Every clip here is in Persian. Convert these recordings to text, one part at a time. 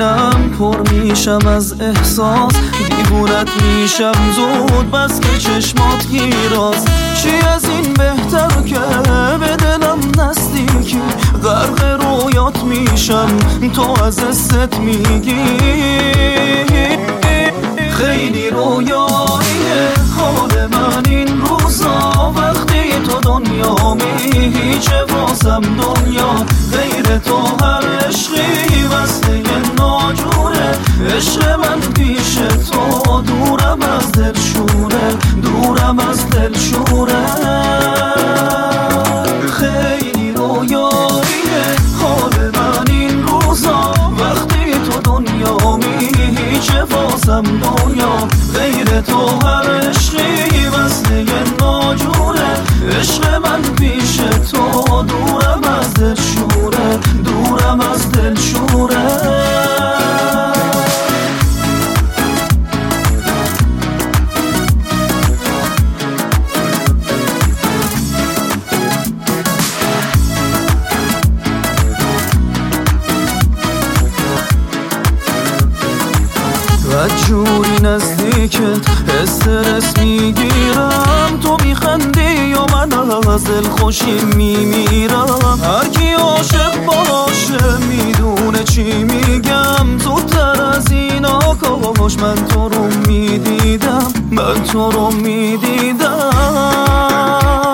سینم پر میشم از احساس، دیوونت میشم زود بس که چشمات گیراست. چی از این بهتر که به دلم نزدیکی، غرق رویات میشم تو از حست میگی. خیلی رویاییه حال من این روزا، وقتی تو دنیا هیچه واسم دنیا. غیر تو هر عشقی واسه ناجوره، عشق من پیش تو دورم از دلشوره، دورم از دلشوره. خیلی رویاییه حال من این روزا، وقتی تو دنیا هیچه واسم دنیا. غیر تو هر عشقی واسه ناجوره، عشق من پیش تو دورم از دلشوره، دورم از دلشوره. جوری نزدیکت استرس میگیرم، تو میخندی و من از دل خوشی میمیرم. هر کی عاشق باشه میدونه چی میگم، زودتر از اینا کاش من تو رو میدیدم، من تو رو میدیدم.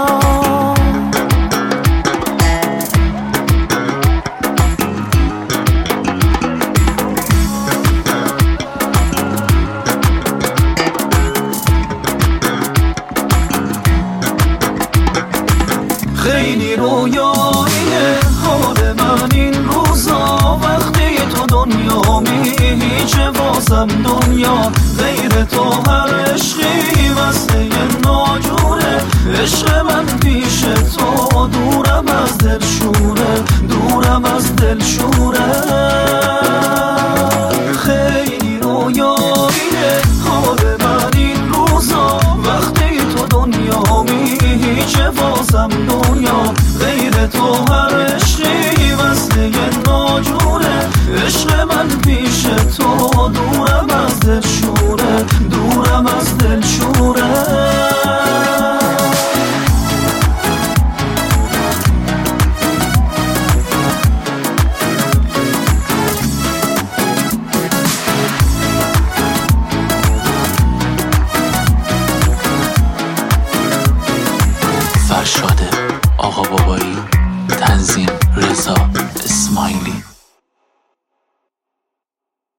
خیلی رویاییه حال من این روزا، وقتی تو دنیا هیچه واسم دنیا. غیر تو هر عشقی واسه ناجوره، عشق من پیش تو دورم از دلشوره، دورم از دلشوره. خیلی رویاییه حال من این روزا، وقتی تو دنیا هیچه واسم دنیا. غیر تو هر عشقی واسه ناجوره، عشق من پیش تو دورم از دلشوره، دورم از دلشوره. فرشاد آقا بابایی، تنظیم رضا.